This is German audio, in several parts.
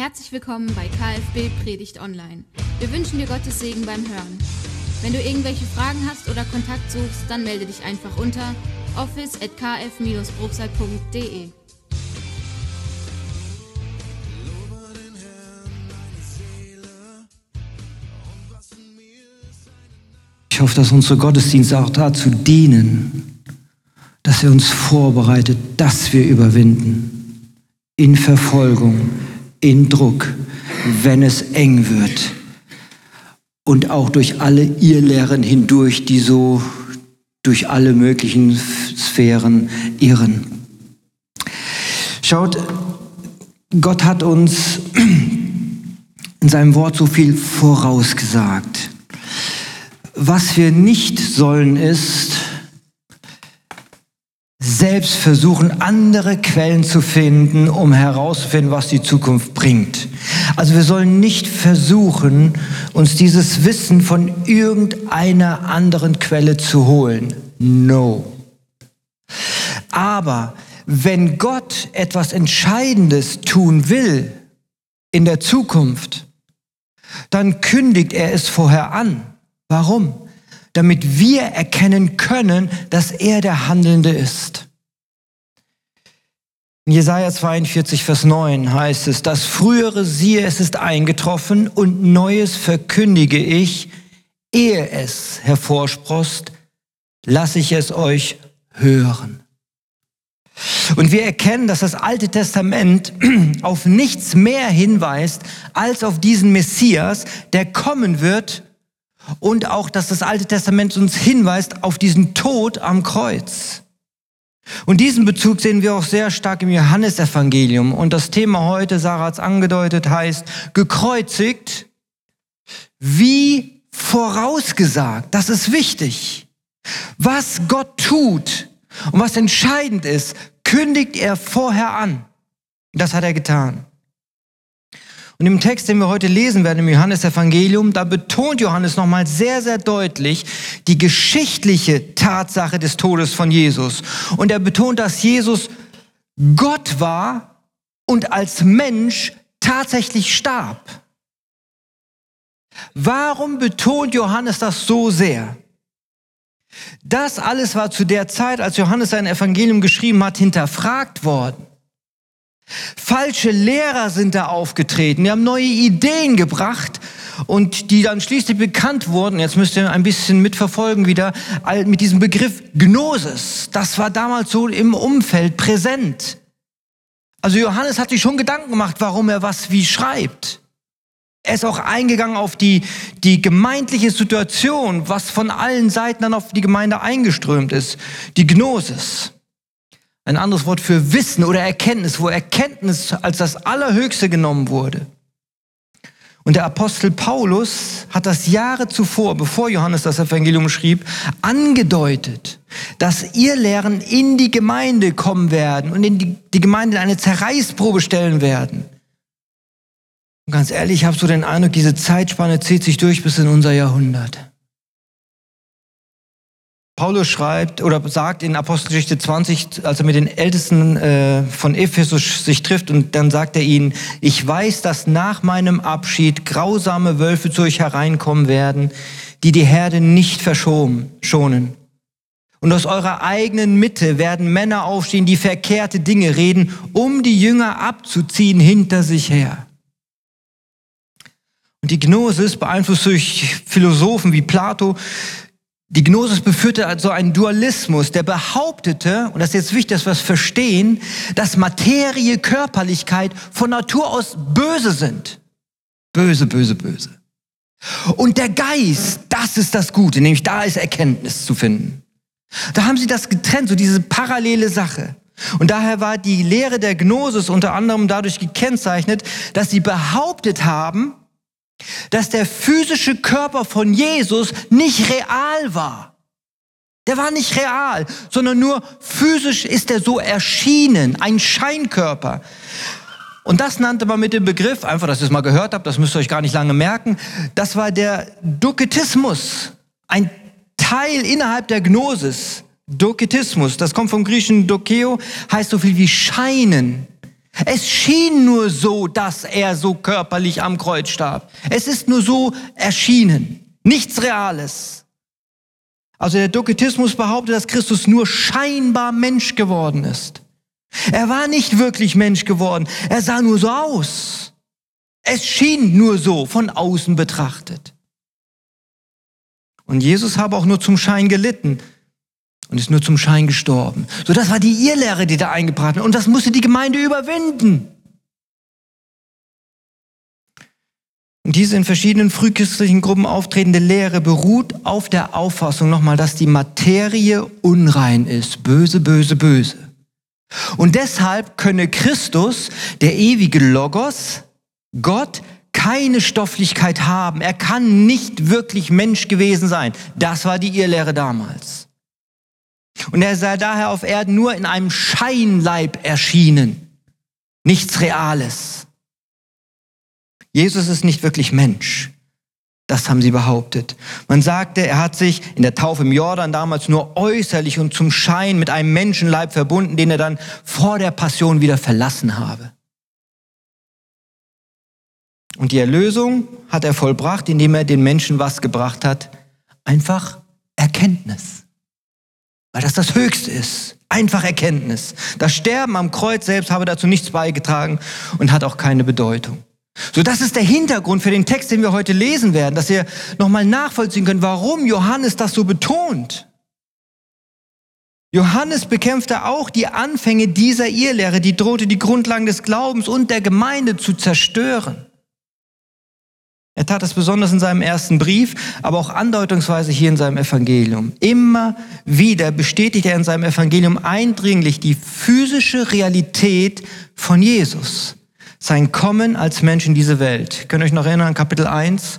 Herzlich willkommen bei KFB Predigt Online. Wir wünschen dir Gottes Segen beim Hören. Wenn du irgendwelche Fragen hast oder Kontakt suchst, dann melde dich einfach unter office@kf-brookside.de. Ich hoffe, dass unsere Gottesdienste auch dazu dienen, dass er uns vorbereitet, dass wir überwinden. In Verfolgung, in Druck, wenn es eng wird. Und auch durch alle Irrlehren hindurch, die so durch alle möglichen Sphären irren. Schaut, Gott hat uns in seinem Wort so viel vorausgesagt. Was wir nicht sollen, ist selbst versuchen, andere Quellen zu finden, um herauszufinden, was die Zukunft bringt. Also wir sollen nicht versuchen, uns dieses Wissen von irgendeiner anderen Quelle zu holen. No. Aber wenn Gott etwas Entscheidendes tun will in der Zukunft, dann kündigt er es vorher an. Warum? Damit wir erkennen können, dass er der Handelnde ist. In Jesaja 42, Vers 9 heißt es, das Frühere siehe, es ist eingetroffen und Neues verkündige ich, ehe es hervorsproßt, lasse ich es euch hören. Und wir erkennen, dass das Alte Testament auf nichts mehr hinweist, als auf diesen Messias, der kommen wird. Und auch, dass das Alte Testament uns hinweist auf diesen Tod am Kreuz. Und diesen Bezug sehen wir auch sehr stark im Johannesevangelium. Und das Thema heute, Sarah hat es angedeutet, heißt gekreuzigt wie vorausgesagt. Das ist wichtig. Was Gott tut und was entscheidend ist, kündigt er vorher an. Das hat er getan. Und im Text, den wir heute lesen werden, im Johannesevangelium, da betont Johannes nochmal sehr, sehr deutlich die geschichtliche Tatsache des Todes von Jesus. Und er betont, dass Jesus Gott war und als Mensch tatsächlich starb. Warum betont Johannes das so sehr? Das alles war zu der Zeit, als Johannes sein Evangelium geschrieben hat, hinterfragt worden. Falsche Lehrer sind da aufgetreten, die haben neue Ideen gebracht und die dann schließlich bekannt wurden. Jetzt müsst ihr ein bisschen mitverfolgen wieder mit diesem Begriff Gnosis. Das war damals so im Umfeld präsent. Also Johannes hat sich schon Gedanken gemacht, warum er was wie schreibt. Er ist auch eingegangen auf die gemeindliche Situation, was von allen Seiten dann auf die Gemeinde eingeströmt ist. Die Gnosis. Ein anderes Wort für Wissen oder Erkenntnis, wo Erkenntnis als das Allerhöchste genommen wurde. Und der Apostel Paulus hat das Jahre zuvor, bevor Johannes das Evangelium schrieb, angedeutet, dass Irrlehren in die Gemeinde kommen werden und in die Gemeinde in eine Zerreißprobe stellen werden. Und ganz ehrlich, ich habe so den Eindruck, diese Zeitspanne zieht sich durch bis in unser Jahrhundert. Paulus schreibt oder sagt in Apostelgeschichte 20, als er mit den Ältesten von Ephesus sich trifft, und dann sagt er ihnen, ich weiß, dass nach meinem Abschied grausame Wölfe zu euch hereinkommen werden, die die Herde nicht schonen. Und aus eurer eigenen Mitte werden Männer aufstehen, die verkehrte Dinge reden, um die Jünger abzuziehen hinter sich her. Und die Gnosis, beeinflusst durch Philosophen wie Plato, die Gnosis beführte also einen Dualismus, der behauptete, und das ist jetzt wichtig, dass wir es verstehen, dass Materie, Körperlichkeit von Natur aus böse sind. Böse, böse, böse. Und der Geist, das ist das Gute, nämlich da ist Erkenntnis zu finden. Da haben sie das getrennt, so diese parallele Sache. Und daher war die Lehre der Gnosis unter anderem dadurch gekennzeichnet, dass sie behauptet haben, dass der physische Körper von Jesus nicht real war. Der war nicht real, sondern nur physisch ist er so erschienen, ein Scheinkörper. Und das nannte man mit dem Begriff, einfach, dass ihr es mal gehört habt, das müsst ihr euch gar nicht lange merken, das war der Doketismus, ein Teil innerhalb der Gnosis. Doketismus, das kommt vom griechischen Dokeo, heißt so viel wie scheinen. Es schien nur so, dass er so körperlich am Kreuz starb. Es ist nur so erschienen. Nichts Reales. Also der Doketismus behauptet, dass Christus nur scheinbar Mensch geworden ist. Er war nicht wirklich Mensch geworden. Er sah nur so aus. Es schien nur so von außen betrachtet. Und Jesus habe auch nur zum Schein gelitten und ist nur zum Schein gestorben. So, das war die Irrlehre, die da eingebracht wurde. Und das musste die Gemeinde überwinden. Und diese in verschiedenen frühchristlichen Gruppen auftretende Lehre beruht auf der Auffassung nochmal, dass die Materie unrein ist. Böse, böse, böse. Und deshalb könne Christus, der ewige Logos, Gott, keine Stofflichkeit haben. Er kann nicht wirklich Mensch gewesen sein. Das war die Irrlehre damals. Und er sei daher auf Erden nur in einem Scheinleib erschienen. Nichts Reales. Jesus ist nicht wirklich Mensch. Das haben sie behauptet. Man sagte, er hat sich in der Taufe im Jordan damals nur äußerlich und zum Schein mit einem Menschenleib verbunden, den er dann vor der Passion wieder verlassen habe. Und die Erlösung hat er vollbracht, indem er den Menschen was gebracht hat? Einfach Erkenntnis. Weil das Höchste ist. Einfach Erkenntnis. Das Sterben am Kreuz selbst habe dazu nichts beigetragen und hat auch keine Bedeutung. So, das ist der Hintergrund für den Text, den wir heute lesen werden, dass ihr nochmal nachvollziehen könnt, warum Johannes das so betont. Johannes bekämpfte auch die Anfänge dieser Irrlehre, die drohte, die Grundlagen des Glaubens und der Gemeinde zu zerstören. Er tat es besonders in seinem ersten Brief, aber auch andeutungsweise hier in seinem Evangelium. Immer wieder bestätigt er in seinem Evangelium eindringlich die physische Realität von Jesus. Sein Kommen als Mensch in diese Welt. Könnt ihr euch noch erinnern an Kapitel 1?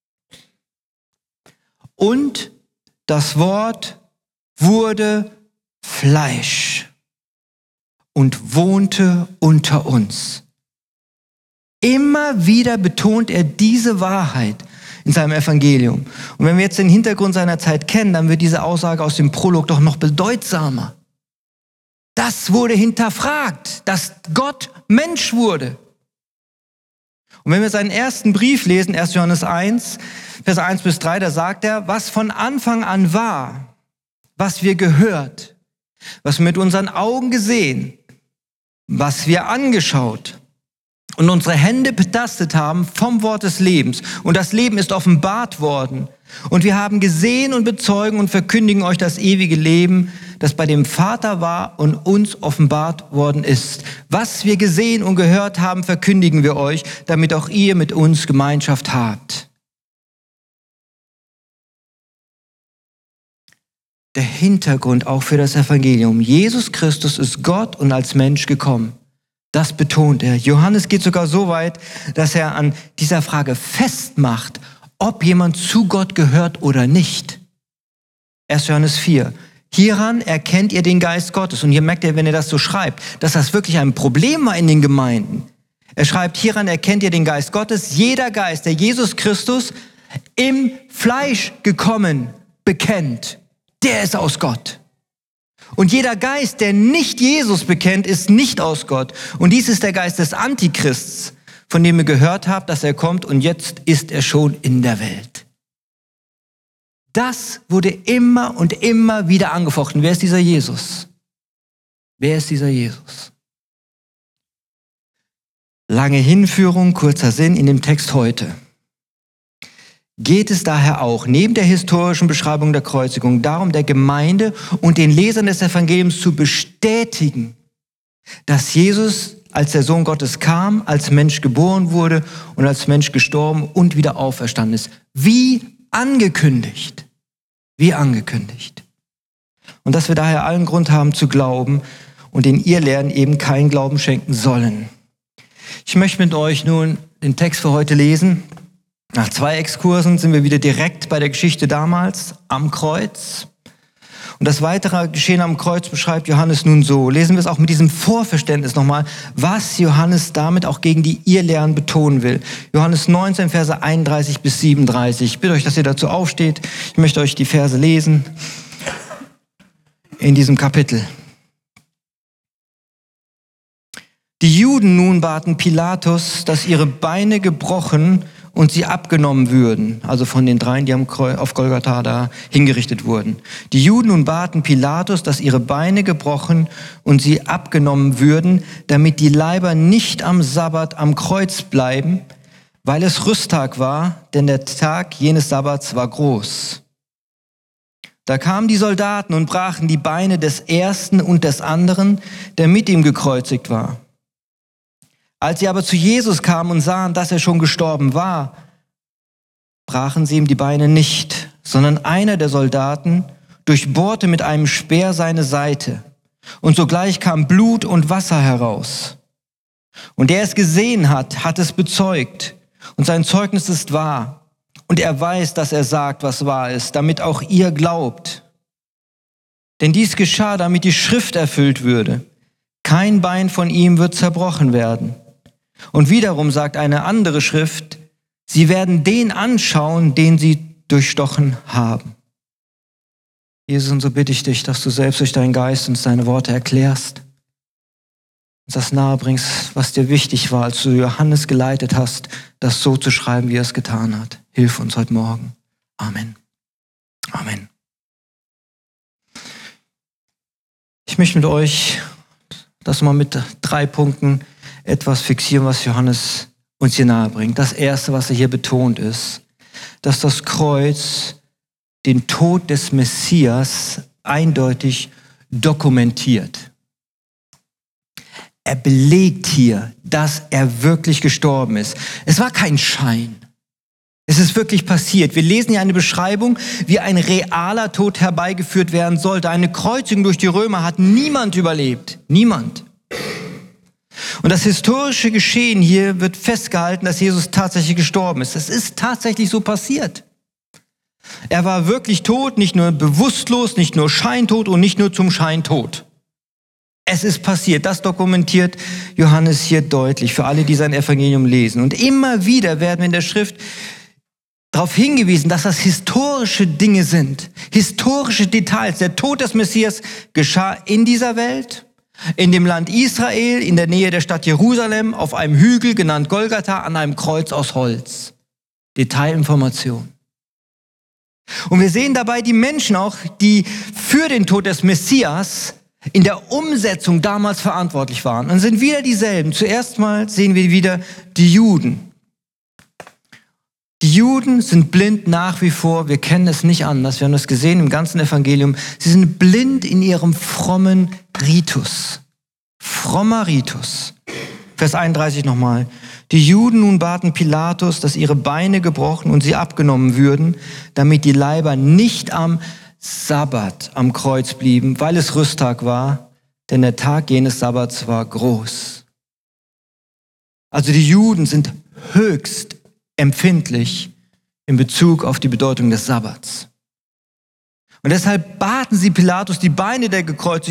Und das Wort wurde Fleisch und wohnte unter uns. Immer wieder betont er diese Wahrheit in seinem Evangelium. Und wenn wir jetzt den Hintergrund seiner Zeit kennen, dann wird diese Aussage aus dem Prolog doch noch bedeutsamer. Das wurde hinterfragt, dass Gott Mensch wurde. Und wenn wir seinen ersten Brief lesen, 1. Johannes 1, Verse 1 bis 3, da sagt er, was von Anfang an war, was wir gehört, was wir mit unseren Augen gesehen, was wir angeschaut und unsere Hände betastet haben vom Wort des Lebens. Und das Leben ist offenbart worden. Und wir haben gesehen und bezeugen und verkündigen euch das ewige Leben, das bei dem Vater war und uns offenbart worden ist. Was wir gesehen und gehört haben, verkündigen wir euch, damit auch ihr mit uns Gemeinschaft habt. Der Hintergrund auch für das Evangelium. Jesus Christus ist Gott und als Mensch gekommen. Das betont er. Johannes geht sogar so weit, dass er an dieser Frage festmacht, ob jemand zu Gott gehört oder nicht. 1. Johannes 4. Hieran erkennt ihr den Geist Gottes. Und hier merkt ihr, wenn er das so schreibt, dass das wirklich ein Problem war in den Gemeinden. Er schreibt, hieran erkennt ihr den Geist Gottes. Jeder Geist, der Jesus Christus im Fleisch gekommen bekennt, der ist aus Gott. Und jeder Geist, der nicht Jesus bekennt, ist nicht aus Gott. Und dies ist der Geist des Antichrists, von dem ihr gehört habt, dass er kommt und jetzt ist er schon in der Welt. Das wurde immer und immer wieder angefochten. Wer ist dieser Jesus? Wer ist dieser Jesus? Lange Hinführung, kurzer Sinn in dem Text heute. Geht es daher auch neben der historischen Beschreibung der Kreuzigung darum, der Gemeinde und den Lesern des Evangeliums zu bestätigen, dass Jesus als der Sohn Gottes kam, als Mensch geboren wurde und als Mensch gestorben und wieder auferstanden ist. Wie angekündigt. Wie angekündigt. Und dass wir daher allen Grund haben zu glauben und den Irrlehren eben keinen Glauben schenken sollen. Ich möchte mit euch nun den Text für heute lesen. Nach 2 Exkursen sind wir wieder direkt bei der Geschichte damals am Kreuz. Und das weitere Geschehen am Kreuz beschreibt Johannes nun so. Lesen wir es auch mit diesem Vorverständnis nochmal, was Johannes damit auch gegen die Irrlehren betonen will. Johannes 19, Verse 31 bis 37. Ich bitte euch, dass ihr dazu aufsteht. Ich möchte euch die Verse lesen in diesem Kapitel. Die Juden nun baten Pilatus, dass ihre Beine gebrochen und sie abgenommen würden. Also von den dreien, die auf Golgatha da hingerichtet wurden. Die Juden nun baten Pilatus, dass ihre Beine gebrochen und sie abgenommen würden, damit die Leiber nicht am Sabbat am Kreuz bleiben, weil es Rüsttag war, denn der Tag jenes Sabbats war groß. Da kamen die Soldaten und brachen die Beine des ersten und des anderen, der mit ihm gekreuzigt war. Als sie aber zu Jesus kamen und sahen, dass er schon gestorben war, brachen sie ihm die Beine nicht, sondern einer der Soldaten durchbohrte mit einem Speer seine Seite, und sogleich kam Blut und Wasser heraus. Und der es gesehen hat, hat es bezeugt, und sein Zeugnis ist wahr, und er weiß, dass er sagt, was wahr ist, damit auch ihr glaubt. Denn dies geschah, damit die Schrift erfüllt würde. Kein Bein von ihm wird zerbrochen werden. Und wiederum sagt eine andere Schrift, sie werden den anschauen, den sie durchstochen haben. Jesus, und so bitte ich dich, dass du selbst durch deinen Geist uns deine Worte erklärst, uns das nahebringst, was dir wichtig war, als du Johannes geleitet hast, das so zu schreiben, wie er es getan hat. Hilf uns heute Morgen. Amen. Amen. Ich möchte mit euch das mal mit 3 Punkten etwas fixieren, was Johannes uns hier nahe bringt. Das Erste, was er hier betont, ist, dass das Kreuz den Tod des Messias eindeutig dokumentiert. Er belegt hier, dass er wirklich gestorben ist. Es war kein Schein. Es ist wirklich passiert. Wir lesen hier eine Beschreibung, wie ein realer Tod herbeigeführt werden sollte. Eine Kreuzigung durch die Römer hat niemand überlebt. Niemand. Und das historische Geschehen hier wird festgehalten, dass Jesus tatsächlich gestorben ist. Es ist tatsächlich so passiert. Er war wirklich tot, nicht nur bewusstlos, nicht nur scheintot und nicht nur zum Schein tot. Es ist passiert. Das dokumentiert Johannes hier deutlich für alle, die sein Evangelium lesen. Und immer wieder werden wir in der Schrift darauf hingewiesen, dass das historische Dinge sind, historische Details. Der Tod des Messias geschah in dieser Welt, in dem Land Israel, in der Nähe der Stadt Jerusalem, auf einem Hügel, genannt Golgatha, an einem Kreuz aus Holz. Detailinformation. Und wir sehen dabei die Menschen auch, die für den Tod des Messias in der Umsetzung damals verantwortlich waren. Und sind wieder dieselben. Zuerst mal sehen wir wieder die Juden. Die Juden sind blind nach wie vor, wir kennen es nicht anders, wir haben das gesehen im ganzen Evangelium. Sie sind blind in ihrem frommen Ritus. Frommer Ritus. Vers 31 nochmal. Die Juden nun baten Pilatus, dass ihre Beine gebrochen und sie abgenommen würden, damit die Leiber nicht am Sabbat am Kreuz blieben, weil es Rüsttag war, denn der Tag jenes Sabbats war groß. Also die Juden sind höchst empfindlich in Bezug auf die Bedeutung des Sabbats. Und deshalb baten sie Pilatus, die Beine der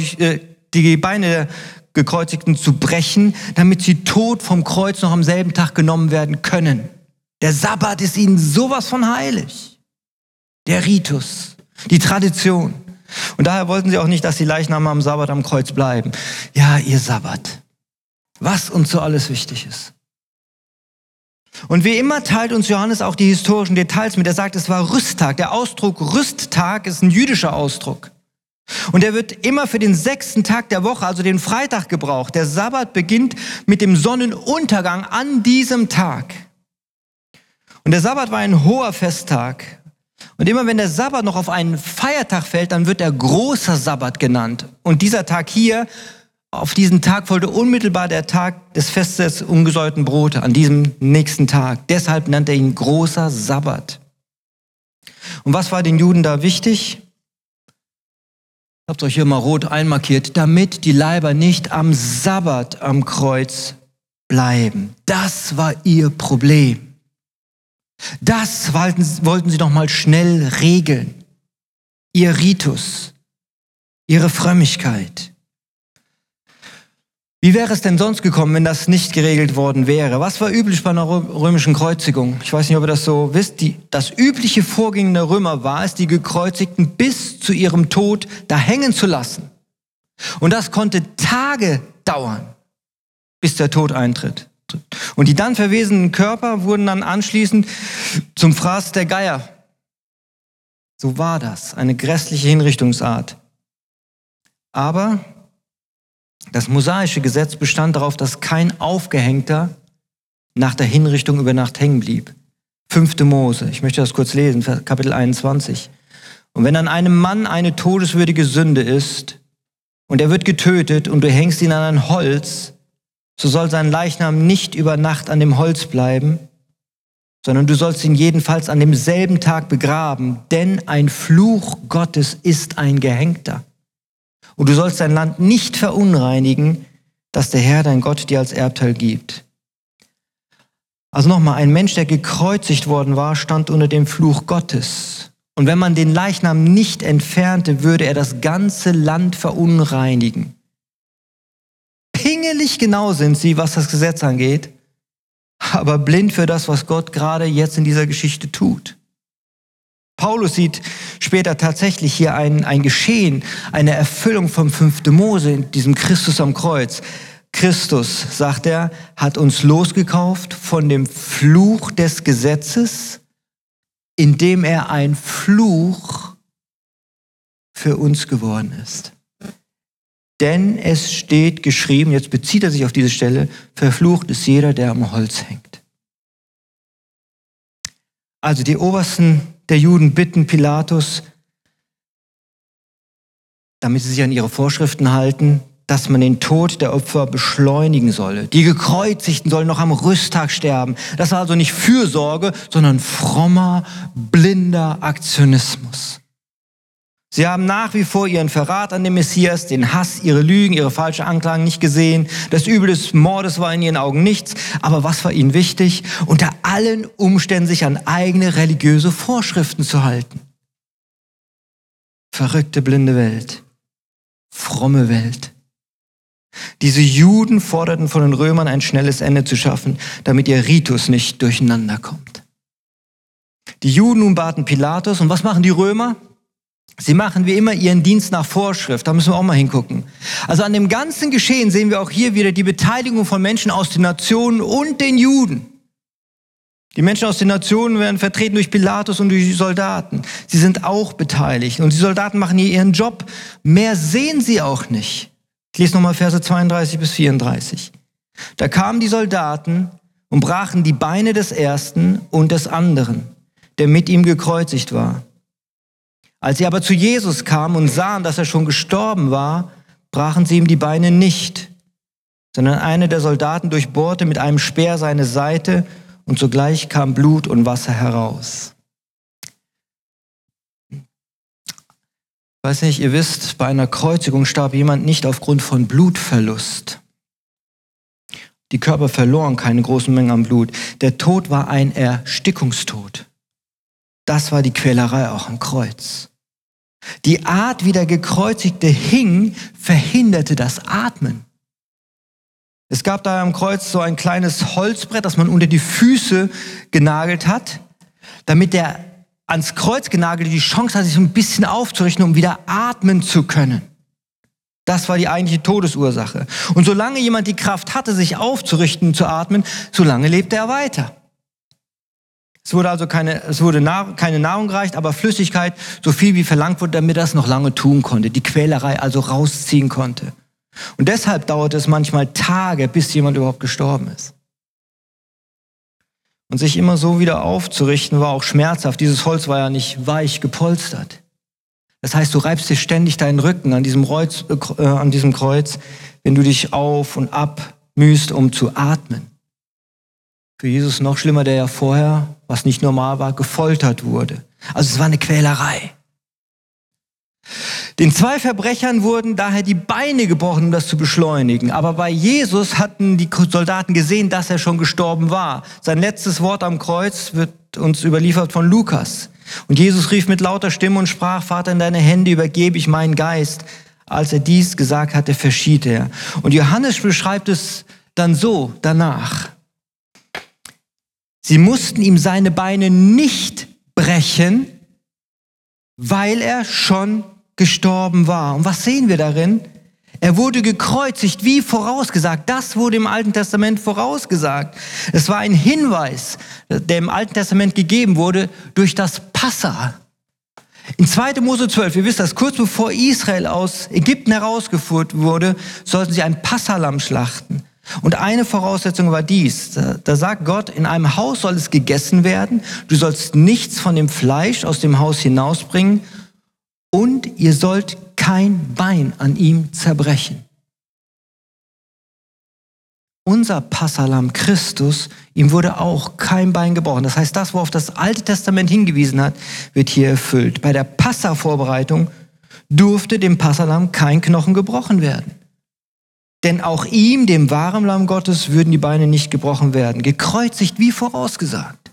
Gekreuzigten zu brechen, damit sie tot vom Kreuz noch am selben Tag genommen werden können. Der Sabbat ist ihnen sowas von heilig. Der Ritus, die Tradition. Und daher wollten sie auch nicht, dass die Leichname am Sabbat am Kreuz bleiben. Ja, ihr Sabbat. Was uns so alles wichtig ist. Und wie immer teilt uns Johannes auch die historischen Details mit. Er sagt, es war Rüsttag. Der Ausdruck Rüsttag ist ein jüdischer Ausdruck. Und er wird immer für den 6. Tag der Woche, also den Freitag, gebraucht. Der Sabbat beginnt mit dem Sonnenuntergang an diesem Tag. Und der Sabbat war ein hoher Festtag. Und immer wenn der Sabbat noch auf einen Feiertag fällt, dann wird er großer Sabbat genannt. Und dieser Tag hier, auf diesen Tag folgte unmittelbar der Tag des Festes des ungesäuerten Brotes, an diesem nächsten Tag. Deshalb nannte er ihn großer Sabbat. Und was war den Juden da wichtig? Ich habe es euch hier mal rot einmarkiert, damit die Leiber nicht am Sabbat am Kreuz bleiben. Das war ihr Problem. Das wollten sie noch mal schnell regeln. Ihr Ritus, ihre Frömmigkeit. Wie wäre es denn sonst gekommen, wenn das nicht geregelt worden wäre? Was war üblich bei einer römischen Kreuzigung? Ich weiß nicht, ob ihr das so wisst. Das übliche Vorgehen der Römer war es, die Gekreuzigten bis zu ihrem Tod da hängen zu lassen. Und das konnte Tage dauern. bis der Tod eintritt. Und die dann verwesenden Körper wurden dann anschließend zum Fraß der Geier. So war das, eine grässliche Hinrichtungsart. Aber das mosaische Gesetz bestand darauf, dass kein Aufgehängter nach der Hinrichtung über Nacht hängen blieb. 5. Mose, ich möchte das kurz lesen, Kapitel 21. Und wenn an einem Mann eine todeswürdige Sünde ist und er wird getötet und du hängst ihn an ein Holz, so soll sein Leichnam nicht über Nacht an dem Holz bleiben, sondern du sollst ihn jedenfalls an demselben Tag begraben, denn ein Fluch Gottes ist ein Gehängter. Und du sollst dein Land nicht verunreinigen, das der Herr, dein Gott, dir als Erbteil gibt. Also nochmal, ein Mensch, der gekreuzigt worden war, stand unter dem Fluch Gottes. Und wenn man den Leichnam nicht entfernte, würde er das ganze Land verunreinigen. Pingelig genau sind sie, was das Gesetz angeht, aber blind für das, was Gott gerade jetzt in dieser Geschichte tut. Paulus sieht später tatsächlich hier ein Geschehen, eine Erfüllung vom 5. Mose, in diesem Christus am Kreuz. Christus, sagt er, hat uns losgekauft von dem Fluch des Gesetzes, indem er ein Fluch für uns geworden ist. Denn es steht geschrieben, jetzt bezieht er sich auf diese Stelle, verflucht ist jeder, der am Holz hängt. Also die Obersten der Juden bitten Pilatus, damit sie sich an ihre Vorschriften halten, dass man den Tod der Opfer beschleunigen solle. Die Gekreuzigten sollen noch am Rüsttag sterben. Das war also nicht Fürsorge, sondern frommer, blinder Aktionismus. Sie haben nach wie vor ihren Verrat an den Messias, den Hass, ihre Lügen, ihre falschen Anklagen nicht gesehen. Das Übel des Mordes war in ihren Augen nichts. Aber was war ihnen wichtig? Unter allen Umständen sich an eigene religiöse Vorschriften zu halten. Verrückte, blinde Welt. Fromme Welt. Diese Juden forderten von den Römern ein schnelles Ende zu schaffen, damit ihr Ritus nicht durcheinander kommt. Die Juden nun baten Pilatus, und was machen die Römer? Sie machen wie immer ihren Dienst nach Vorschrift, da müssen wir auch mal hingucken. Also an dem ganzen Geschehen sehen wir auch hier wieder die Beteiligung von Menschen aus den Nationen und den Juden. Die Menschen aus den Nationen werden vertreten durch Pilatus und durch die Soldaten. Sie sind auch beteiligt und die Soldaten machen hier ihren Job. Mehr sehen sie auch nicht. Ich lese nochmal Verse 32 bis 34. Da kamen die Soldaten und brachen die Beine des Ersten und des anderen, der mit ihm gekreuzigt war. Als sie aber zu Jesus kamen und sahen, dass er schon gestorben war, brachen sie ihm die Beine nicht, sondern einer der Soldaten durchbohrte mit einem Speer seine Seite und sogleich kam Blut und Wasser heraus. Ich weiß nicht, ihr wisst, bei einer Kreuzigung starb jemand nicht aufgrund von Blutverlust. Die Körper verloren keine großen Mengen an Blut. Der Tod war ein Erstickungstod. Das war die Quälerei auch am Kreuz. Die Art, wie der Gekreuzigte hing, verhinderte das Atmen. Es gab da am Kreuz so ein kleines Holzbrett, das man unter die Füße genagelt hat, damit der ans Kreuz genagelte die Chance hat, sich so ein bisschen aufzurichten, um wieder atmen zu können. Das war die eigentliche Todesursache. Und solange jemand die Kraft hatte, sich aufzurichten und zu atmen, solange lebte er weiter. Es wurde also keine Nahrung gereicht, aber Flüssigkeit, so viel wie verlangt wurde, damit er das noch lange tun konnte, die Quälerei also rausziehen konnte. Und deshalb dauerte es manchmal Tage, bis jemand überhaupt gestorben ist. Und sich immer so wieder aufzurichten, war auch schmerzhaft. Dieses Holz war ja nicht weich gepolstert. Das heißt, du reibst dir ständig deinen Rücken an diesem Kreuz, wenn du dich auf und ab mühst, um zu atmen. Für Jesus noch schlimmer, der ja vorher, was nicht normal war, gefoltert wurde. Also es war eine Quälerei. Den 2 Verbrechern wurden daher die Beine gebrochen, um das zu beschleunigen. Aber bei Jesus hatten die Soldaten gesehen, dass er schon gestorben war. Sein letztes Wort am Kreuz wird uns überliefert von Lukas. Und Jesus rief mit lauter Stimme und sprach: Vater, in deine Hände übergebe ich meinen Geist. Als er dies gesagt hatte, verschied er. Und Johannes beschreibt es dann so danach: Sie mussten ihm seine Beine nicht brechen, weil er schon gestorben war. Und was sehen wir darin? Er wurde gekreuzigt, wie vorausgesagt. Das wurde im Alten Testament vorausgesagt. Es war ein Hinweis, der im Alten Testament gegeben wurde durch das Passa. In 2. Mose 12, ihr wisst das, kurz bevor Israel aus Ägypten herausgeführt wurde, sollten sie ein Passalamm schlachten. Und eine Voraussetzung war dies, da sagt Gott, in einem Haus soll es gegessen werden, du sollst nichts von dem Fleisch aus dem Haus hinausbringen und ihr sollt kein Bein an ihm zerbrechen. Unser Passalamm Christus, ihm wurde auch kein Bein gebrochen. Das heißt, das, worauf das Alte Testament hingewiesen hat, wird hier erfüllt. Bei der Passa-Vorbereitung durfte dem Passalamm kein Knochen gebrochen werden. Denn auch ihm, dem wahren Lamm Gottes, würden die Beine nicht gebrochen werden. Gekreuzigt wie vorausgesagt.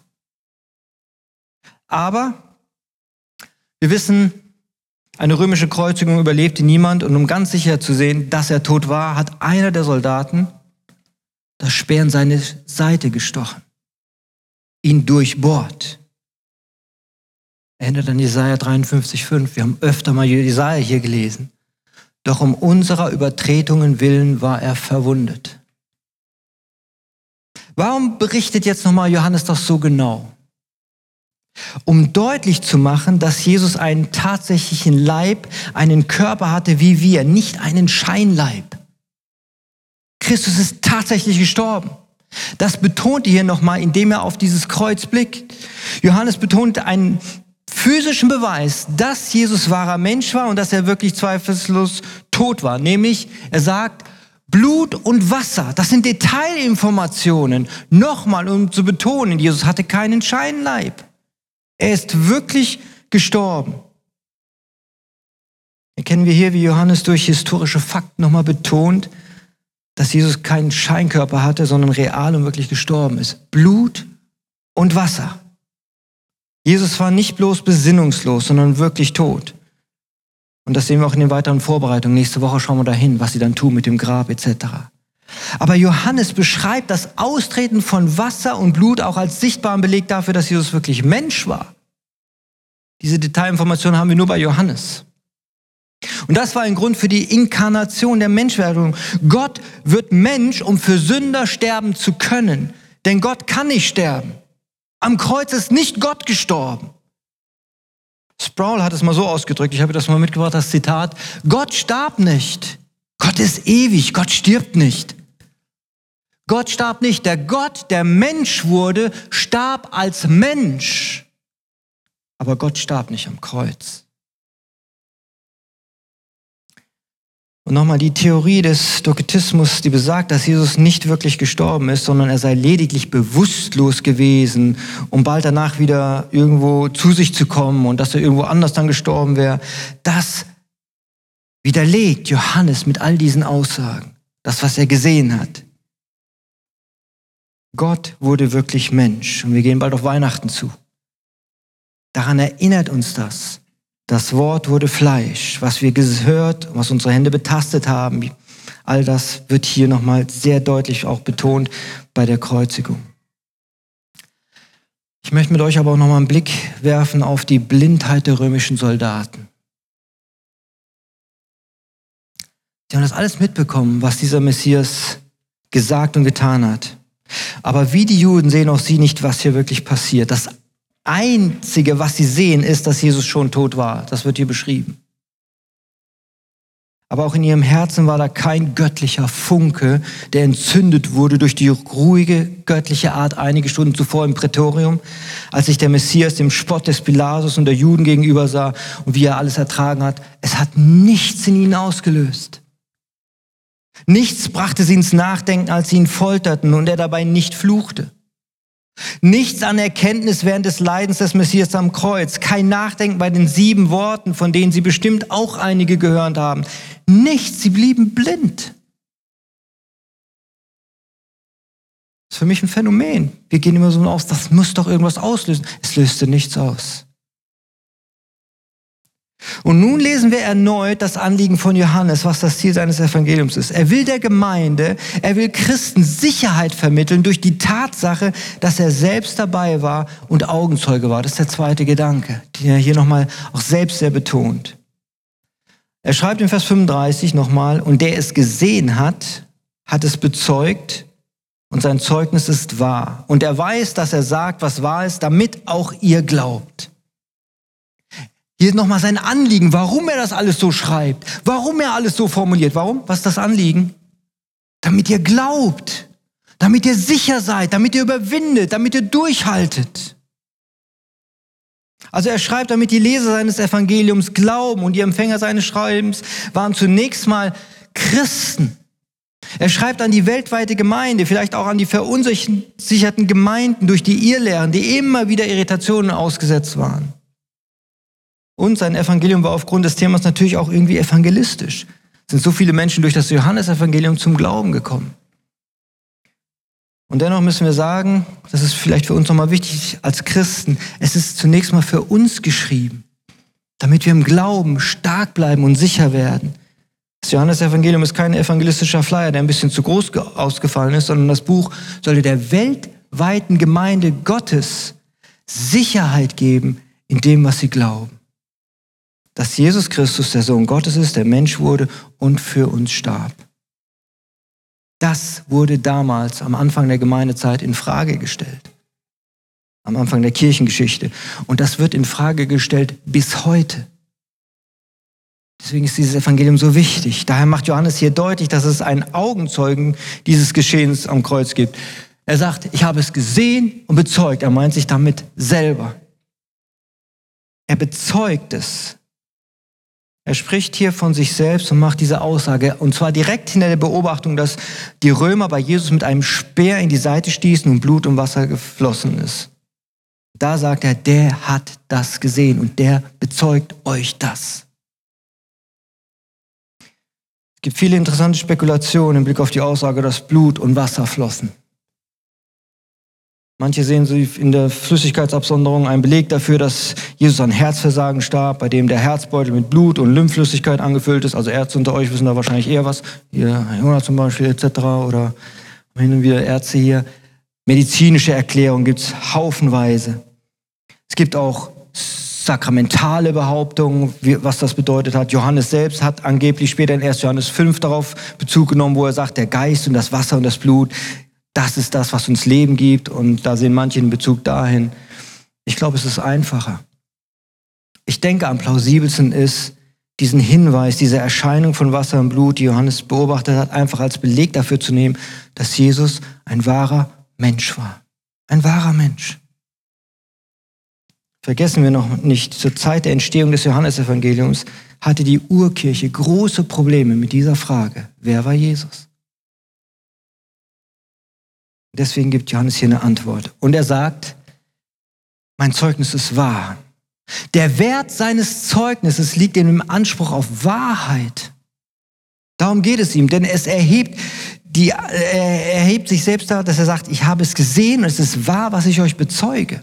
Aber wir wissen, eine römische Kreuzigung überlebte niemand. Und um ganz sicher zu sehen, dass er tot war, hat einer der Soldaten das Speer in seine Seite gestochen, ihn durchbohrt. Erinnert an Jesaja 53,5. Wir haben öfter mal Jesaja hier gelesen. Doch um unserer Übertretungen willen war er verwundet. Warum berichtet jetzt nochmal Johannes das so genau? Um deutlich zu machen, dass Jesus einen tatsächlichen Leib, einen Körper hatte wie wir, nicht einen Scheinleib. Christus ist tatsächlich gestorben. Das betont er hier nochmal, indem er auf dieses Kreuz blickt. Johannes betont einen physischen Beweis, dass Jesus wahrer Mensch war und dass er wirklich zweifellos tot war. Nämlich, er sagt, Blut und Wasser, das sind Detailinformationen. Nochmal, um zu betonen, Jesus hatte keinen Scheinleib. Er ist wirklich gestorben. Erkennen wir hier, wie Johannes durch historische Fakten nochmal betont, dass Jesus keinen Scheinkörper hatte, sondern real und wirklich gestorben ist. Blut und Wasser. Jesus war nicht bloß besinnungslos, sondern wirklich tot. Und das sehen wir auch in den weiteren Vorbereitungen. Nächste Woche schauen wir dahin, was sie dann tun mit dem Grab etc. Aber Johannes beschreibt das Austreten von Wasser und Blut auch als sichtbaren Beleg dafür, dass Jesus wirklich Mensch war. Diese Detailinformationen haben wir nur bei Johannes. Und das war ein Grund für die Inkarnation der Menschwerdung. Gott wird Mensch, um für Sünder sterben zu können. Denn Gott kann nicht sterben. Am Kreuz ist nicht Gott gestorben. Sproul hat es mal so ausgedrückt, ich habe das mal mitgebracht, das Zitat: Gott starb nicht. Gott ist ewig, Gott stirbt nicht. Gott starb nicht. Der Gott, der Mensch wurde, starb als Mensch. Aber Gott starb nicht am Kreuz. Und nochmal die Theorie des Doketismus, die besagt, dass Jesus nicht wirklich gestorben ist, sondern er sei lediglich bewusstlos gewesen, um bald danach wieder irgendwo zu sich zu kommen und dass er irgendwo anders dann gestorben wäre. Das widerlegt Johannes mit all diesen Aussagen, das, was er gesehen hat. Gott wurde wirklich Mensch und wir gehen bald auf Weihnachten zu. Daran erinnert uns das. Das Wort wurde Fleisch, was wir gehört, was unsere Hände betastet haben. All das wird hier nochmal sehr deutlich auch betont bei der Kreuzigung. Ich möchte mit euch aber auch nochmal einen Blick werfen auf die Blindheit der römischen Soldaten. Sie haben das alles mitbekommen, was dieser Messias gesagt und getan hat. Aber wie die Juden sehen auch sie nicht, was hier wirklich passiert. Das Einzige, was sie sehen, ist, dass Jesus schon tot war. Das wird hier beschrieben. Aber auch in ihrem Herzen war da kein göttlicher Funke, der entzündet wurde durch die ruhige göttliche Art einige Stunden zuvor im Prätorium, als sich der Messias dem Spott des Pilatus und der Juden gegenüber sah und wie er alles ertragen hat. Es hat nichts in ihnen ausgelöst. Nichts brachte sie ins Nachdenken, als sie ihn folterten und er dabei nicht fluchte. Nichts an Erkenntnis während des Leidens des Messias am Kreuz. Kein Nachdenken bei den 7 Worten, von denen Sie bestimmt auch einige gehört haben. Nichts, sie blieben blind. Das ist für mich ein Phänomen. Wir gehen immer so aus, das muss doch irgendwas auslösen. Es löste nichts aus. Und nun lesen wir erneut das Anliegen von Johannes, was das Ziel seines Evangeliums ist. Er will der Gemeinde, er will Christen Sicherheit vermitteln durch die Tatsache, dass er selbst dabei war und Augenzeuge war. Das ist der zweite Gedanke, den er hier nochmal auch selbst sehr betont. Er schreibt in Vers 35 nochmal, und der es gesehen hat, hat es bezeugt, und sein Zeugnis ist wahr. Und er weiß, dass er sagt, was wahr ist, damit auch ihr glaubt. Hier ist nochmal sein Anliegen, warum er das alles so schreibt, warum er alles so formuliert. Warum? Was ist das Anliegen? Damit ihr glaubt, damit ihr sicher seid, damit ihr überwindet, damit ihr durchhaltet. Also er schreibt, damit die Leser seines Evangeliums glauben, und die Empfänger seines Schreibens waren zunächst mal Christen. Er schreibt an die weltweite Gemeinde, vielleicht auch an die verunsicherten Gemeinden durch die Irrlehren, die immer wieder Irritationen ausgesetzt waren. Und sein Evangelium war aufgrund des Themas natürlich auch irgendwie evangelistisch. Es sind so viele Menschen durch das Johannesevangelium zum Glauben gekommen. Und dennoch müssen wir sagen, das ist vielleicht für uns nochmal wichtig als Christen, es ist zunächst mal für uns geschrieben, damit wir im Glauben stark bleiben und sicher werden. Das Johannesevangelium ist kein evangelistischer Flyer, der ein bisschen zu groß ausgefallen ist, sondern das Buch sollte der weltweiten Gemeinde Gottes Sicherheit geben in dem, was sie glauben. Dass Jesus Christus der Sohn Gottes ist, der Mensch wurde und für uns starb. Das wurde damals am Anfang der Gemeindezeit in Frage gestellt. Am Anfang der Kirchengeschichte. Und das wird in Frage gestellt bis heute. Deswegen ist dieses Evangelium so wichtig. Daher macht Johannes hier deutlich, dass es einen Augenzeugen dieses Geschehens am Kreuz gibt. Er sagt, ich habe es gesehen und bezeugt. Er meint sich damit selber. Er bezeugt es. Er spricht hier von sich selbst und macht diese Aussage. Und zwar direkt hinter der Beobachtung, dass die Römer bei Jesus mit einem Speer in die Seite stießen und Blut und Wasser geflossen ist. Da sagt er, der hat das gesehen und der bezeugt euch das. Es gibt viele interessante Spekulationen im Blick auf die Aussage, dass Blut und Wasser flossen. Manche sehen sie in der Flüssigkeitsabsonderung einen Beleg dafür, dass Jesus an Herzversagen starb, bei dem der Herzbeutel mit Blut und Lymphflüssigkeit angefüllt ist. Also Ärzte unter euch wissen da wahrscheinlich eher was. Hier Jonas zum Beispiel etc. oder hin und wieder Ärzte hier. Medizinische Erklärungen gibt es haufenweise. Es gibt auch sakramentale Behauptungen, was das bedeutet hat. Johannes selbst hat angeblich später in 1. Johannes 5 darauf Bezug genommen, wo er sagt, der Geist und das Wasser und das Blut, das ist das, was uns Leben gibt. Und da sehen manche einen Bezug dahin. Ich glaube, es ist einfacher. Ich denke, am plausibelsten ist, diesen Hinweis, diese Erscheinung von Wasser und Blut, die Johannes beobachtet hat, einfach als Beleg dafür zu nehmen, dass Jesus ein wahrer Mensch war. Ein wahrer Mensch. Vergessen wir noch nicht, zur Zeit der Entstehung des Johannesevangeliums hatte die Urkirche große Probleme mit dieser Frage. Wer war Jesus? Deswegen gibt Johannes hier eine Antwort. Und er sagt, mein Zeugnis ist wahr. Der Wert seines Zeugnisses liegt in dem Anspruch auf Wahrheit. Darum geht es ihm, denn er erhebt sich selbst da, dass er sagt, ich habe es gesehen und es ist wahr, was ich euch bezeuge.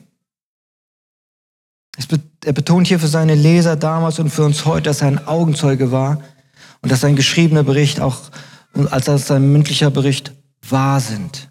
Er betont hier für seine Leser damals und für uns heute, dass er ein Augenzeuge war und dass sein geschriebener Bericht auch, als auch sein mündlicher Bericht wahr sind.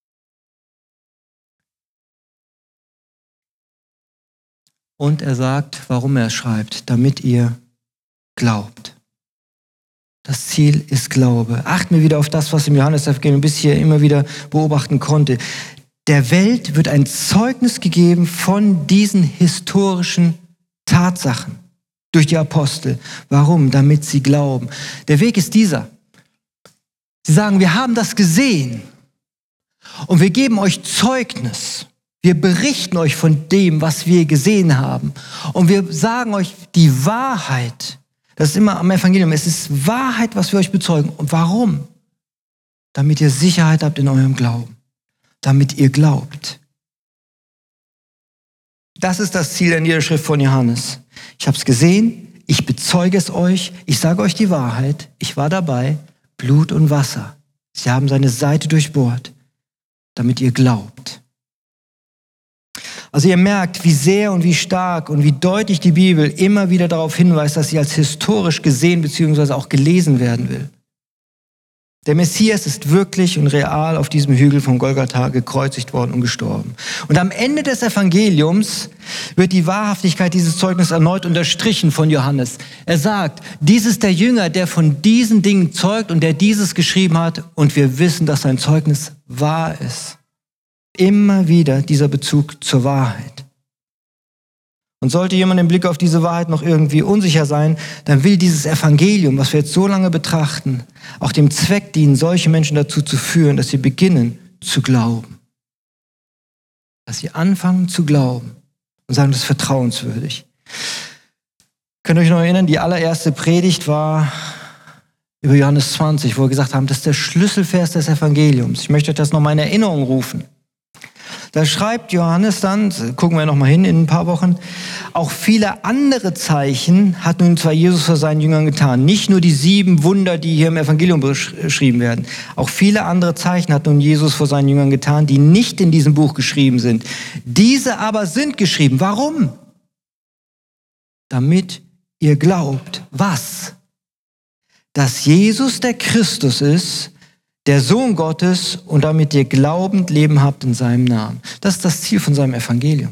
Und er sagt, warum er es schreibt, damit ihr glaubt. Das Ziel ist Glaube. Achten wir wieder auf das, was im Johannesevangelium bis hier immer wieder beobachten konnte. Der Welt wird ein Zeugnis gegeben von diesen historischen Tatsachen durch die Apostel. Warum? Damit sie glauben. Der Weg ist dieser. Sie sagen, wir haben das gesehen und wir geben euch Zeugnis. Wir berichten euch von dem, was wir gesehen haben. Und wir sagen euch die Wahrheit. Das ist immer am Evangelium. Es ist Wahrheit, was wir euch bezeugen. Und warum? Damit ihr Sicherheit habt in eurem Glauben. Damit ihr glaubt. Das ist das Ziel der Niederschrift von Johannes. Ich habe es gesehen, ich bezeuge es euch, ich sage euch die Wahrheit, ich war dabei, Blut und Wasser. Sie haben seine Seite durchbohrt, damit ihr glaubt. Also ihr merkt, wie sehr und wie stark und wie deutlich die Bibel immer wieder darauf hinweist, dass sie als historisch gesehen bzw. auch gelesen werden will. Der Messias ist wirklich und real auf diesem Hügel von Golgatha gekreuzigt worden und gestorben. Und am Ende des Evangeliums wird die Wahrhaftigkeit dieses Zeugnisses erneut unterstrichen von Johannes. Er sagt, dies ist der Jünger, der von diesen Dingen zeugt und der dieses geschrieben hat. Und wir wissen, dass sein Zeugnis wahr ist. Immer wieder dieser Bezug zur Wahrheit. Und sollte jemand im Blick auf diese Wahrheit noch irgendwie unsicher sein, dann will dieses Evangelium, was wir jetzt so lange betrachten, auch dem Zweck dienen, solche Menschen dazu zu führen, dass sie beginnen zu glauben. Dass sie anfangen zu glauben und sagen, das ist vertrauenswürdig. Könnt ihr euch noch erinnern, die allererste Predigt war über Johannes 20, wo wir gesagt haben, das ist der Schlüsselvers des Evangeliums. Ich möchte euch das nochmal in Erinnerung rufen. Da schreibt Johannes dann, gucken wir noch mal hin in ein paar Wochen, auch viele andere Zeichen hat nun zwar Jesus vor seinen Jüngern getan. Nicht nur die 7 Wunder, die hier im Evangelium beschrieben werden. Auch viele andere Zeichen hat nun Jesus vor seinen Jüngern getan, die nicht in diesem Buch geschrieben sind. Diese aber sind geschrieben. Warum? Damit ihr glaubt. Was? Dass Jesus der Christus ist, der Sohn Gottes, und damit ihr glaubend Leben habt in seinem Namen. Das ist das Ziel von seinem Evangelium.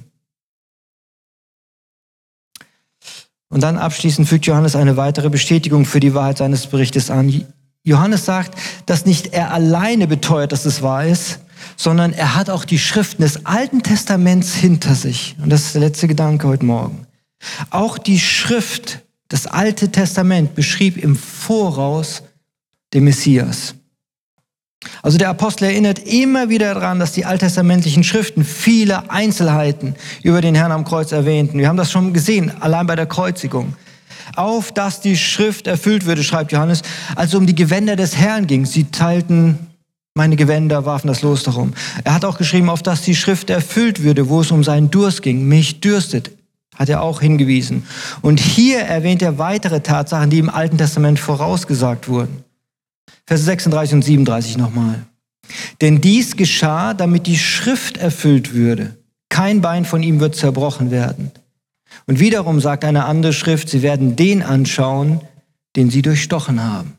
Und dann abschließend fügt Johannes eine weitere Bestätigung für die Wahrheit seines Berichtes an. Johannes sagt, dass nicht er alleine beteuert, dass es wahr ist, sondern er hat auch die Schriften des Alten Testaments hinter sich. Und das ist der letzte Gedanke heute Morgen. Auch die Schrift, das Alte Testament, beschrieb im Voraus den Messias. Also der Apostel erinnert immer wieder daran, dass die alttestamentlichen Schriften viele Einzelheiten über den Herrn am Kreuz erwähnten. Wir haben das schon gesehen, allein bei der Kreuzigung. Auf dass die Schrift erfüllt würde, schreibt Johannes, als es um die Gewänder des Herrn ging. Sie teilten meine Gewänder, warfen das Los darum. Er hat auch geschrieben, auf dass die Schrift erfüllt würde, wo es um seinen Durst ging. Mich dürstet, hat er auch hingewiesen. Und hier erwähnt er weitere Tatsachen, die im Alten Testament vorausgesagt wurden. Vers 36 und 37 nochmal. Denn dies geschah, damit die Schrift erfüllt würde. Kein Bein von ihm wird zerbrochen werden. Und wiederum sagt eine andere Schrift, sie werden den anschauen, den sie durchstochen haben.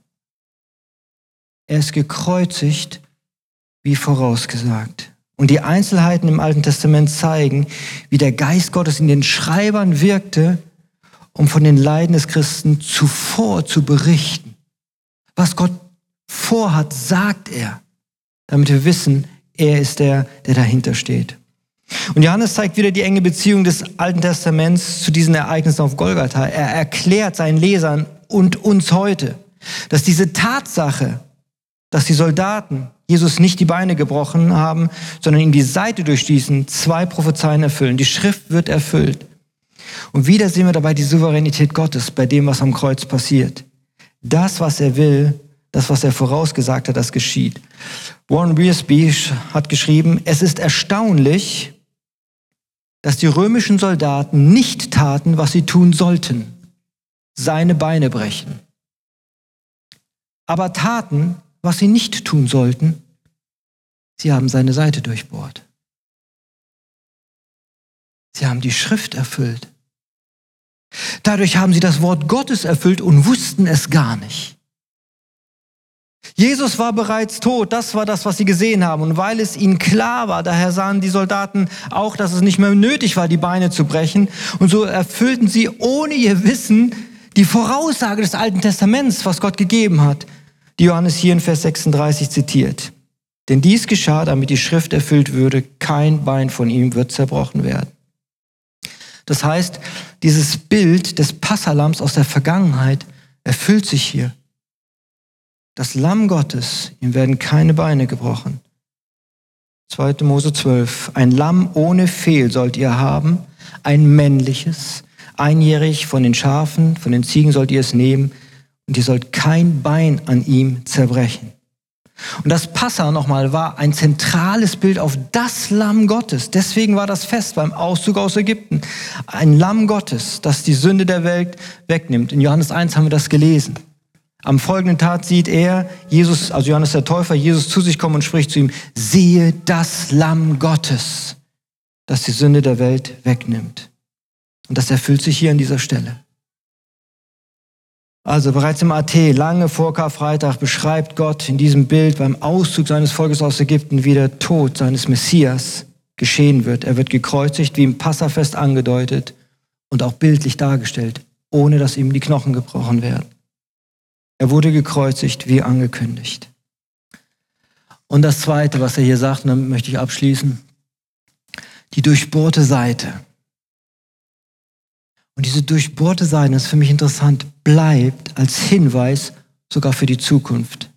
Er ist gekreuzigt, wie vorausgesagt. Und die Einzelheiten im Alten Testament zeigen, wie der Geist Gottes in den Schreibern wirkte, um von den Leiden des Christen zuvor zu berichten. Was Gott vorhat, sagt er, damit wir wissen, er ist der dahinter steht. Und Johannes zeigt wieder die enge Beziehung des Alten Testaments zu diesen Ereignissen auf Golgatha. Er erklärt seinen Lesern und uns heute, dass diese Tatsache, dass die Soldaten Jesus nicht die Beine gebrochen haben, sondern ihm die Seite durchstießen, 2 Prophezeien erfüllen. Die Schrift wird erfüllt. Und wieder sehen wir dabei die Souveränität Gottes bei dem, was am Kreuz passiert. Das, was er will, das, was er vorausgesagt hat, das geschieht. Warren Wiersbe hat geschrieben, es ist erstaunlich, dass die römischen Soldaten nicht taten, was sie tun sollten, seine Beine brechen. Aber taten, was sie nicht tun sollten, sie haben seine Seite durchbohrt. Sie haben die Schrift erfüllt. Dadurch haben sie das Wort Gottes erfüllt und wussten es gar nicht. Jesus war bereits tot, das war das, was sie gesehen haben. Und weil es ihnen klar war, daher sahen die Soldaten auch, dass es nicht mehr nötig war, die Beine zu brechen. Und so erfüllten sie ohne ihr Wissen die Voraussage des Alten Testaments, was Gott gegeben hat, die Johannes hier in Vers 36 zitiert. Denn dies geschah, damit die Schrift erfüllt würde, kein Bein von ihm wird zerbrochen werden. Das heißt, dieses Bild des Passalams aus der Vergangenheit erfüllt sich hier. Das Lamm Gottes, ihm werden keine Beine gebrochen. 2. Mose 12. Ein Lamm ohne Fehl sollt ihr haben, ein männliches, einjährig von den Schafen, von den Ziegen sollt ihr es nehmen und ihr sollt kein Bein an ihm zerbrechen. Und das Passa nochmal war ein zentrales Bild auf das Lamm Gottes. Deswegen war das Fest beim Auszug aus Ägypten. Ein Lamm Gottes, das die Sünde der Welt wegnimmt. In Johannes 1 haben wir das gelesen. Am folgenden Tag sieht er, Jesus, also Johannes der Täufer, Jesus zu sich kommen und spricht zu ihm, siehe das Lamm Gottes, das die Sünde der Welt wegnimmt. Und das erfüllt sich hier an dieser Stelle. Also bereits im AT, lange vor Karfreitag, beschreibt Gott in diesem Bild beim Auszug seines Volkes aus Ägypten, wie der Tod seines Messias geschehen wird. Er wird gekreuzigt, wie im Passafest angedeutet und auch bildlich dargestellt, ohne dass ihm die Knochen gebrochen werden. Er wurde gekreuzigt, wie angekündigt. Und das Zweite, was er hier sagt, und damit möchte ich abschließen, die durchbohrte Seite. Und diese durchbohrte Seite, das ist für mich interessant, bleibt als Hinweis sogar für die Zukunft.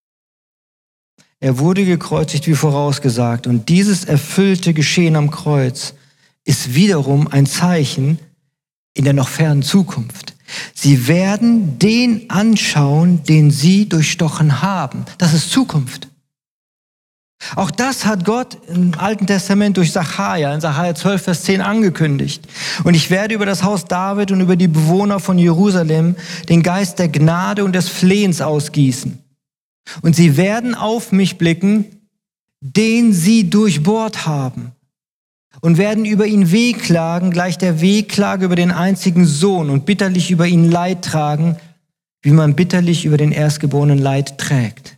Er wurde gekreuzigt, wie vorausgesagt. Und dieses erfüllte Geschehen am Kreuz ist wiederum ein Zeichen in der noch fernen Zukunft. Sie werden den anschauen, den sie durchstochen haben. Das ist Zukunft. Auch das hat Gott im Alten Testament durch Sacharja, in Sacharja 12, Vers 10 angekündigt. Und ich werde über das Haus David und über die Bewohner von Jerusalem den Geist der Gnade und des Flehens ausgießen. Und sie werden auf mich blicken, den sie durchbohrt haben. Und werden über ihn wehklagen, gleich der Wehklage über den einzigen Sohn und bitterlich über ihn Leid tragen, wie man bitterlich über den Erstgeborenen Leid trägt.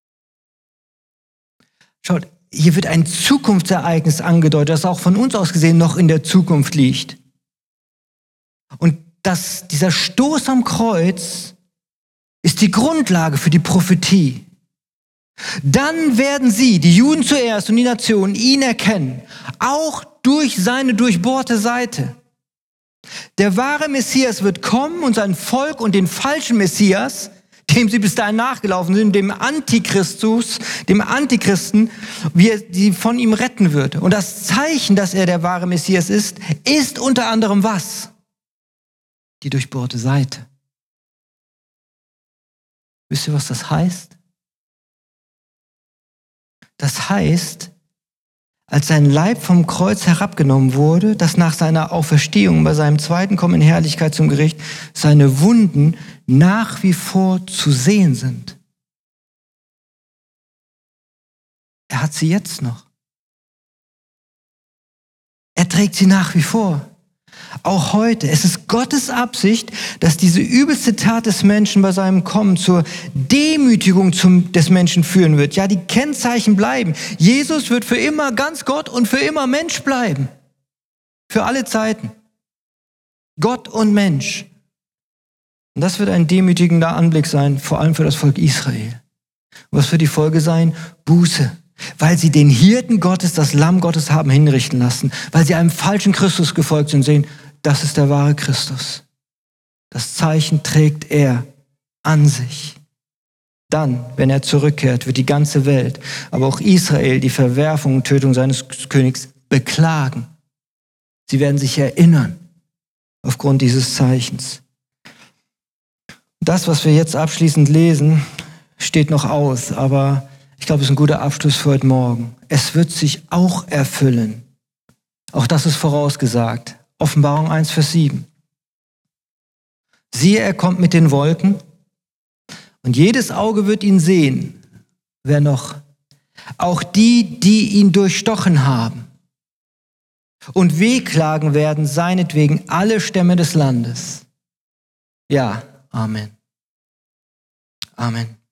Schaut, hier wird ein Zukunftsereignis angedeutet, das auch von uns aus gesehen noch in der Zukunft liegt. Und dieser Stoß am Kreuz ist die Grundlage für die Prophetie. Dann werden sie, die Juden zuerst und die Nationen, ihn erkennen, auch durch seine durchbohrte Seite. Der wahre Messias wird kommen und sein Volk und den falschen Messias, dem sie bis dahin nachgelaufen sind, dem Antichristen, wie er sie von ihm retten würde. Und das Zeichen, dass er der wahre Messias ist unter anderem was? Die durchbohrte Seite. Wisst ihr, was das heißt? Das heißt, als sein Leib vom Kreuz herabgenommen wurde, dass nach seiner Auferstehung bei seinem zweiten Kommen in Herrlichkeit zum Gericht seine Wunden nach wie vor zu sehen sind. Er hat sie jetzt noch. Er trägt sie nach wie vor. Auch heute. Es ist Gottes Absicht, dass diese übelste Tat des Menschen bei seinem Kommen zur Demütigung des Menschen führen wird. Ja, die Kennzeichen bleiben. Jesus wird für immer ganz Gott und für immer Mensch bleiben. Für alle Zeiten. Gott und Mensch. Und das wird ein demütigender Anblick sein, vor allem für das Volk Israel. Und was wird die Folge sein? Buße. Weil sie den Hirten Gottes, das Lamm Gottes haben hinrichten lassen. Weil sie einem falschen Christus gefolgt sind und sehen, das ist der wahre Christus. Das Zeichen trägt er an sich. Dann, wenn er zurückkehrt, wird die ganze Welt, aber auch Israel, die Verwerfung und Tötung seines Königs beklagen. Sie werden sich erinnern aufgrund dieses Zeichens. Das, was wir jetzt abschließend lesen, steht noch aus, aber ich glaube, es ist ein guter Abschluss für heute Morgen. Es wird sich auch erfüllen. Auch das ist vorausgesagt. Offenbarung 1, Vers 7. Siehe, er kommt mit den Wolken und jedes Auge wird ihn sehen. Wer noch? Auch die, die ihn durchstochen haben. Und wehklagen werden seinetwegen alle Stämme des Landes. Ja, Amen. Amen.